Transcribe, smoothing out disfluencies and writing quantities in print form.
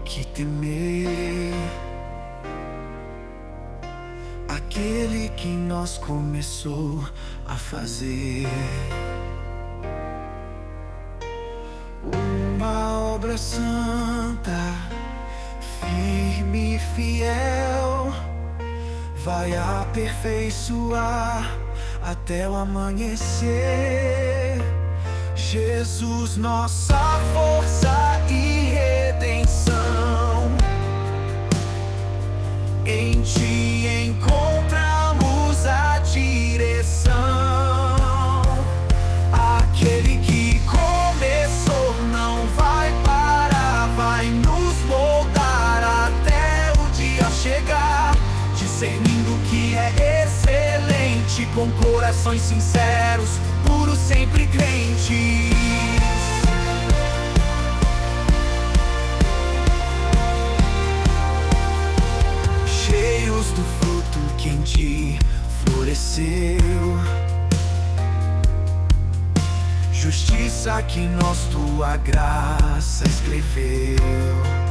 que temer, aquele que nós começou a fazer. Uma obra santa, firme e fiel, vai aperfeiçoar até o amanhecer. Jesus, nossa força e redenção, em Ti encontramos a direção. Aquele que começou não vai parar, vai nos moldar até o dia chegar, discernindo o que é excelente, com corações sinceros, puros, sempre crentes. Cheios do fruto que em Ti floresceu, justiça que nós Tua graça escreveu.